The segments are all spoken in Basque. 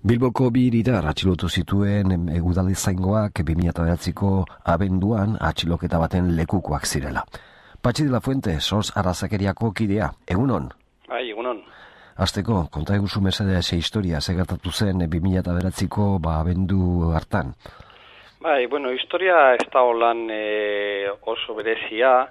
Bilboko bi hiritar atxilotu zituen udaltzaingoak 2009ko abenduan atxiloketa baten lekukoak zirela. Patxi de la Fuente, Sos Arrazakeriako kidea, egunon? Bai, egunon. Hasteko, konta eguzu mesedea ze historia, ze gertatu zen 2009ko abendu hartan? Bai, historia ez da holan oso berezia,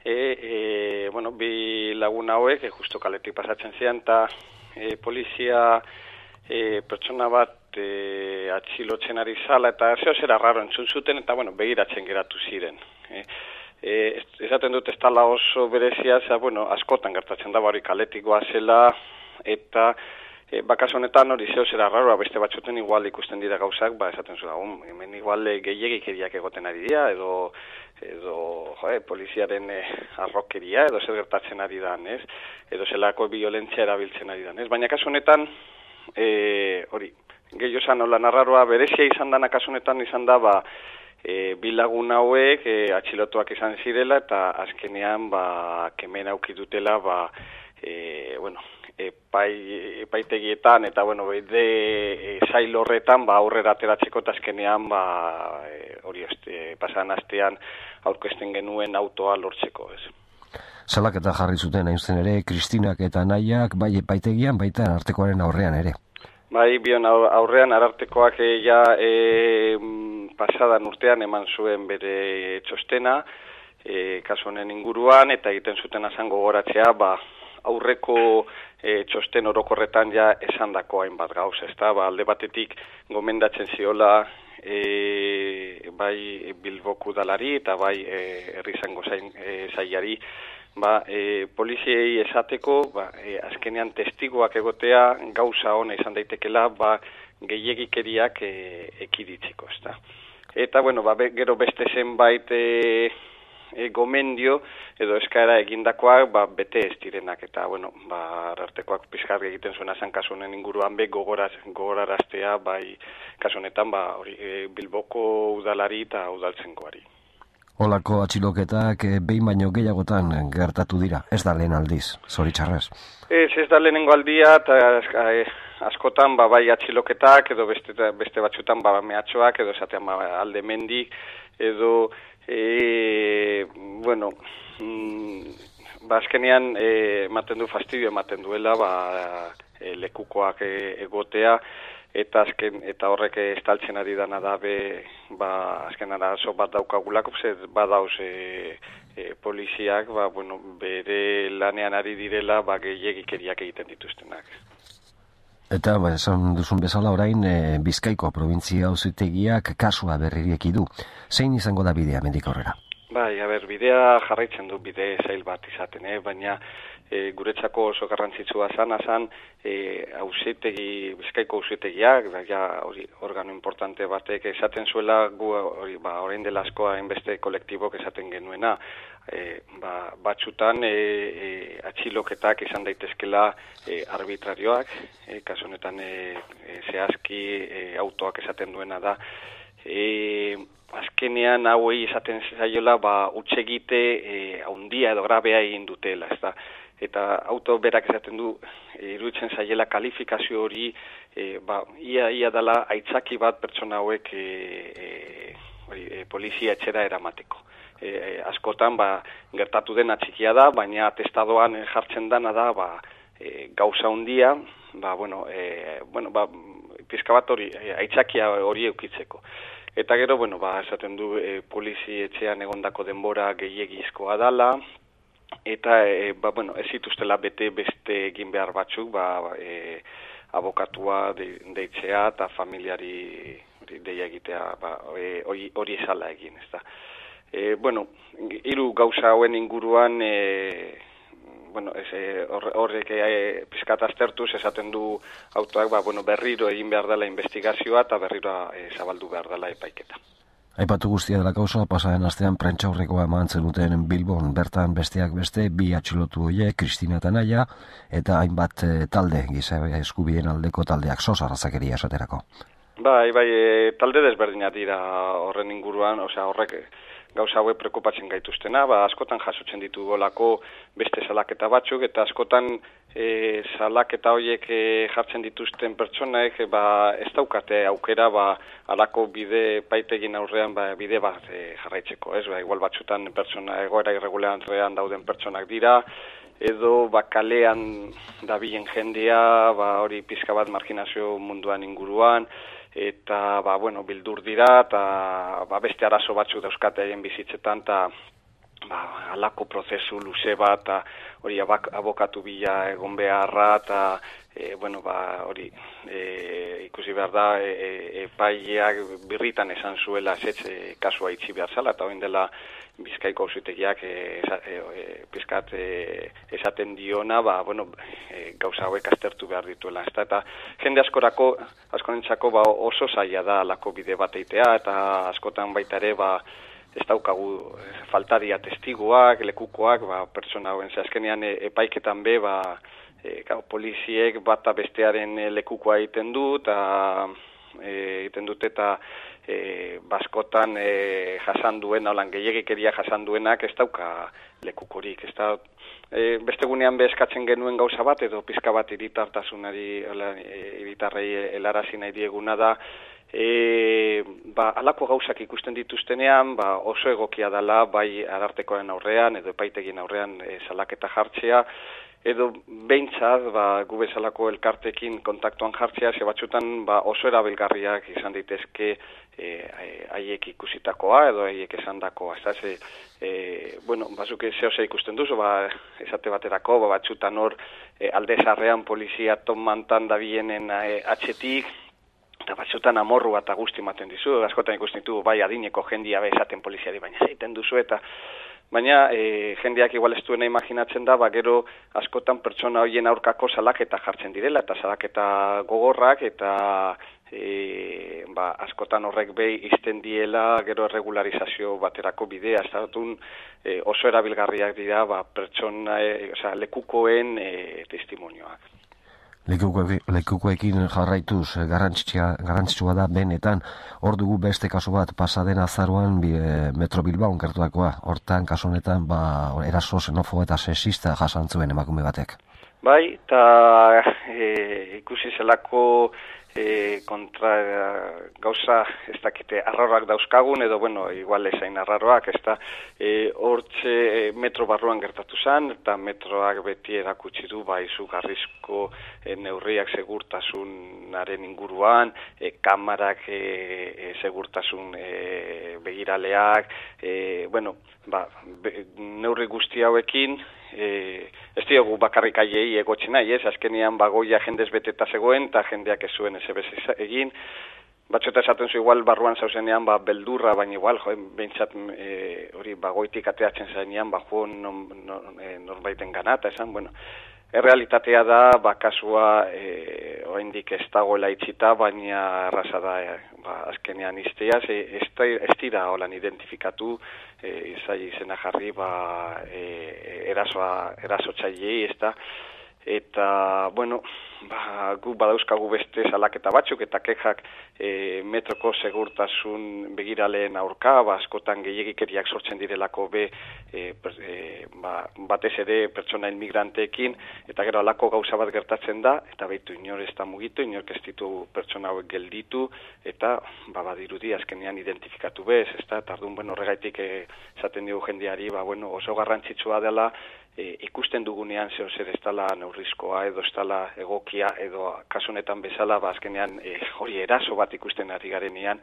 bi lagun hauek, justo kaletik pasatzen zian, eta polizia pertsona bat atxilotzen ari zala, eta zeo zera raro entzun zuten, eta begiratzen geratu ziren. Esaten dut ez dala oso berezia, askotan gertatzen da, hori kaletikoa zela, eta kasu honetan hori zeo zera raro, beste batzuten igual ikusten dira gauzak, esaten zuen, hemen igual gehiagikeriak egoten ari dira, edo poliziaren arrokeria, edo zer gertatzen ari da, edo zelako violentzia erabiltzen ari da, baina kasu honetan, hori, gehiago zan holan arraroa berezia izan dana kasu honetan izan da, bi lagun hauek atxilotuak izan zirela, eta azkenean, kemen auki dutela, epaitegietan, eta, zail horretan, aurrera ateratzeko, eta azkenean, hori, pasan astean, aurkezten genuen autoa lortzeko, ez. Salak eta jarri zuten hain zen ere, Kristinak eta Naiak, bai epaitegian, baita Arartekoaren aurrean ere. Bai, bion aurrean Arartekoak pasadan urtean eman zuen bere txostena, kasu honen inguruan, eta egiten zuten azan gogoratzea, aurreko txosten orokorretan ja esandako hainbat gauz, ezta, alde batetik gomendatzen ziola bai Bilboko udalari eta bai herrizango sailari, poliziei esateko, azkenean testiguak egotea gauza ona izan daitekela, gehiegikeriak ekiditzeko, ezta. Eta, gero beste zenbait gomendio edo eskaera egindakoak bete ez direnak, eta, Arartekoak pizkar egiten zuena zan kasunen inguruan gogoraraztea, kasu honetan, Bilboko udalari eta udaltzengoari. Olako atxiloketak behin baino gehiagotan gertatu dira, ez da lehen aldiz, zoritxarrez? Ez da lehenengo aldia, eta askotan bai atxiloketak, edo beste batzutan mehatxoak, edo esatean alde mendik, edo, azkenean ematen du fastidio ematen duela, lekukoak egotea, eta horrek estaltzen ari dana da azken arazo bat daukagulako, badauz poliziak, bere lanean ari direla, gehiagikeriak egiten dituztenak. Eta, esan duzun bezala orain, Bizkaiko provintzia auzitegiak kasua berririeki du. Zein izango da bidea mendik aurrera? Bidea jarraitzen du bide zail bat izaten, baina guretzako oso garrantzitsua zan, Bizkaiko auzitegiak, organo importante batek esaten zuela, orain dela askoa hainbeste kolektibok esaten genuena, batzutan atxiloketak izan daitezkela arbitrarioak, kasu honetan zehazki autoak esaten duena da, azkenean hauei esaten zaiola hutsegite haundia edo grabea egin dutela, ezta? Eta auto berak esaten du iruditzen zaiela kalifikazio hori ia dela aitzaki bat pertsona hauek polizia etxera eramateko. Askotan gertatu dena txikia da, baina atestadoan jartzen dana da gauza hundia, pizka bat hori aitzakia hori eukitzeko. Eta gero, esaten du polizi etxean egondako denbora gehiegizkoa dala, eta, ez zituztela beste egin behar batzuk, abokatua deitzea eta familiari deia egitea, hori esala egin, ez da. Hiru gauza hauen inguruan, horrek pizkat aztertuz esaten du autoak, berriro egin behar dela investigazioa eta berriro zabaldu behar dela epaiketa. Aipatu guztia dela kausa, pasaren astean prentsaurrekoa eman zenuten Bilbon, bertan besteak beste, bi atxilotu horiek, Kristina eta Naia, eta hainbat talde, giza eskubideen aldeko taldeak, Sos Arrazakeria esaterako. Talde desberdinak dira horren inguruan, horrek gauza hauek prekupatzen gaituztena, askotan jasotzen ditugolako beste salaketa batzuk, eta askotan salaketa horiek jartzen dituzten pertsonek ez daukate aukera alako bide paitegin aurrean bide bat jarraitzeko, ez? Igual batzutan egoera irregularrean dauden pertsonak dira, edo kalean dabilen jendea, hori pizka bat marginazio munduan inguruan, eta bildur dira, eta beste arazo batzuk dauzkate haien bizitzetan, eta alako prozesu luze bat, hori abokatu bila egon beharra, eta hori ikusi behar da, epaileak birritan esan zuela kasua itxi behar zala, eta hori dela Bizkaiko auzitegiak pizkat esaten diona, gauza hauek aztertu behar dituela. Eta jende askonentzako oso zaila da alako bide bat eitea, eta askotan baita ere ez daukagu faltaria testiguak, lekukoak, pertsona hauen azkenean epaiketan poliziek bata bestearen lekukoa egiten dut, eta baskotan jasan duen, holan gehiagikeria jasan duenak ez dauka lekukorik. Beste gunean eskatzen genuen gauza bat, edo pizka bat hiritarrei helarazi nahi dieguna da, alako gauzak ikusten dituztenean, oso egokia dela, bai arartekoaren aurrean, edo epaitegin aurrean salaketa jartzea, edo behintzat, gu bezalako elkartekin kontaktuan jartzea, ze batzutan oso erabilgarriak izan daitezke haiek ikusitakoa, edo haiek esandakoa. Bazuk zehose ikusten duzu, esate baterako, batzutan hor alde zarrean polizia tomantan dabienen atxetik, eta batzutan amorru bat guzti ematen dizu, askotan ikusten ditu, bai adineko jendia esaten poliziari, baina egiten duzu, eta baina jendeak igual ez duena imaginatzen da, gero askotan pertsona horien aurkako salaketa jartzen direla, eta salaketa gogorrak, eta askotan horrek izten diela gero erregularizazio baterako bidea, oso erabilgarriak dira pertsona, lekukoen testimonioak. Lekukoekin jarraituz garrantzitsua da benetan, hor dugu beste kasu bat pasaden azaruan Metro Bilbaon gertuakoa, hortan kasu honetan eraso xenofo eta sexista jasan zuen emakume batek. Bai, eta ikusi zelako kontra gauza ez dakite arraroak dauzkagun, edo igual ezain arraroak, ez da hortxe metro barruan gertatu zen, eta metroak beti erakutsi du izugarrizko neurriak segurtasunaren inguruan, kamarak segurtasun begiraleak, neurri guzti hauekin, ez diogu bakarrik aiei egotxe nahi, azkenean bagoia jendez beteta zegoen, eta jendeak ez zuen ez egin. Batzueta esaten zu igual barruan zauzenean beldurra, baina igual, behintzat hori bagoitik ateatzen zainean, norbaiten gana, eta esan, errealitatea da, kasua oraindik ez dagoela itxita, baina erraza da azkenean iztea, ez dira holan identifikatu, izena jarri erasotzailei, ez da, eta, gu badauzkagu beste salaketa batzuk, eta kexak metroko segurtasun begiraleen aurka, askotan gehiagikeriak sortzen direlako batez ere pertsona inmigranteekin, eta gero alako gauza bat gertatzen da, eta behitu inor ez da mugitu, inor ez ditu pertsona hauek gelditu, eta badirudi azkenean identifikatu bez, ez da, eta ardun horregaitik esaten dugu jendeari, oso garrantzitsua dela, ikusten dugunean zer ez dela neurrizkoa, edo ez dela egokia, edo kasunetan bezala, azkenean hori eraso bat ikusten ari garenean,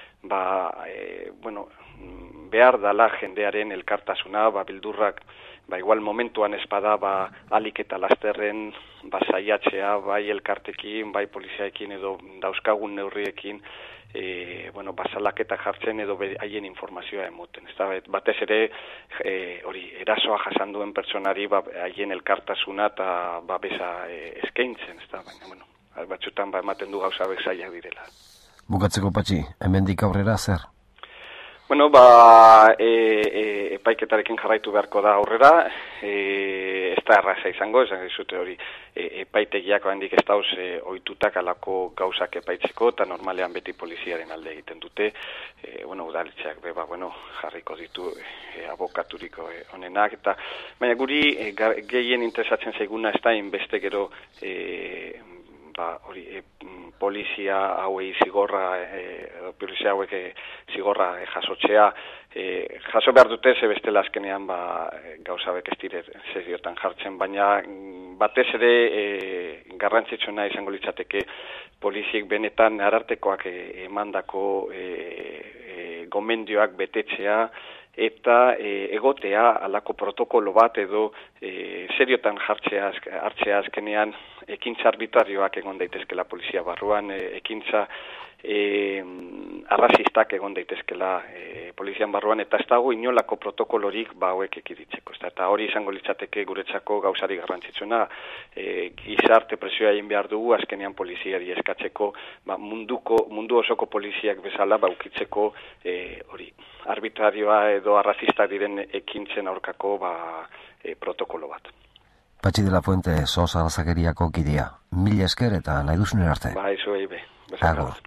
behar dela jendearen elkartasuna, bildurrak, igual momentuan espada, alik eta lasterren, saiatzea, bai elkartekin, bai poliziaekin, edo dauzkagun neurriekin, basalaketa jartzen edo haien informazioa emoten. Batez ere, hori, erasoa jasan duen pertsonari haien elkartasuna eta babesa eskaintzen, baina, batzutan ematen du gauza bezaiak direla. Bukatzeko Patxi, hemendik aurrera zer? Epaiketarekin jarraitu beharko da aurrera, ez ez da erraza izango, esan dizute hori epaitegiako handik ez dauz ohitutak alako gauzak epaitzeko, eta normalean beti poliziaren alde egiten dute, udaletxeak jarriko ditu abokaturiko honenak, eta baina guri gehien interesatzen zaiguna ez da inbeste gero polizia hauei zigorra, polizia hauek zigorra jasotzea, jaso behar dute, ze bestela azkenean gauza bek ez dire zeriotan jartzen, baina batez ere garrantzitsuna izango litzateke poliziek benetan arartekoak emandako gomendioak betetzea, eta egotea alako protokolo bat edo seriotan hartzea azkenean ekintza arbitrarioak egon daitezkela polizia barruan, ekintza arrazistak egon daitezkela polizian barruan, eta ez dago inolako protokolorik hauek ekiditzeko. Eta hori izango litzateke guretzako gauzari garrantzitsuna, gizarte presioa egin behar dugu, azkenean poliziari eskatzeko, mundu osoko poliziak bezala ukitzeko hori arbitrarioa edo arrazistak diren ekintzen aurkako protokolo bat. Patxi de la Fuente, SOS Arrazakeriako kidea. Mila esker eta nahi duzun arte. Izuei be. Agur.